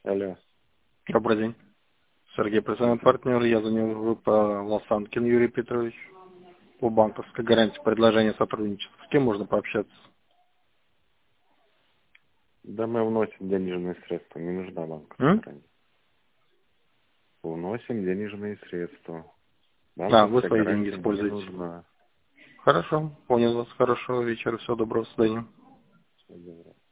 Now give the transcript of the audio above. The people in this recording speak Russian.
Алло. Добрый день. Сергей, профессиональный партнер. Я звоню в ВП Лосанкин Юрий Петрович. По банковской гарантии предложения сотрудничества. С кем можно пообщаться? Да мы вносим денежные средства, не нужна банковская М? гарантия. Вносим денежные средства. Вы Банковская свои деньги гарантия не используете. нужна. Хорошо. Понял вас. Хорошего вечера. Всего доброго. До свидания. Всё, добро.